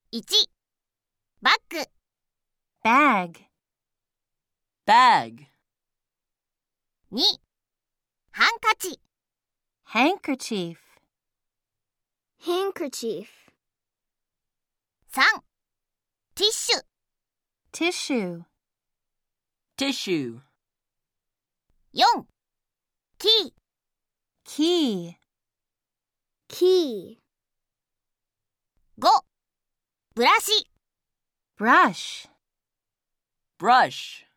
1、バッグ bag, bag, 2、ハンカチ handkerchief, handkerchief, 3、ティッシュ tissue, tissue, 4、キー key, key, 5、ブラシ brush, brush,